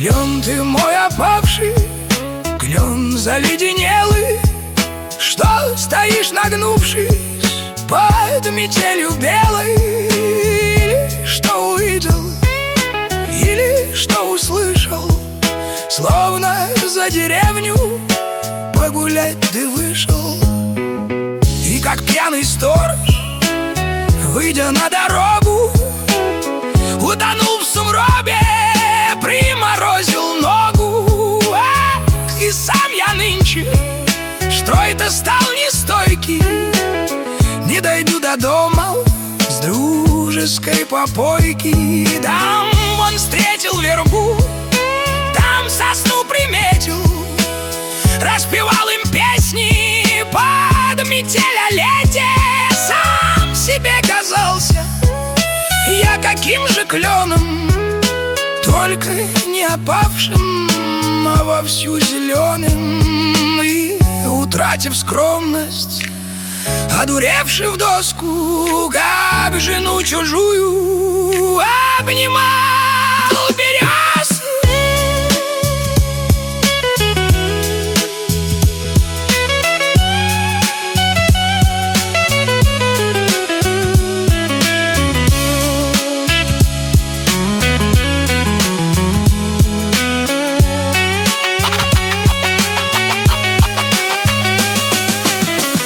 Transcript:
Клен ты мой опавший, клен заледенелый, что стоишь нагнувшись под метелью белой. Или что увидел, или что услышал, словно за деревню погулять ты вышел. И как пьяный сторож, выйдя на дорогу, утонул в сугробе, приморозил ногу. И сам я нынче, строй-то стал нестойкий, не дойду до дома с дружеской попойки. Там он встретил вербу, там сосну приметил, распевал им песни под метель о лете. Сам себе казался я каким же кленом, только не опавшим, а вовсю зеленым. И, утратив скромность, одуревший в доску, как жену чужую обнимал.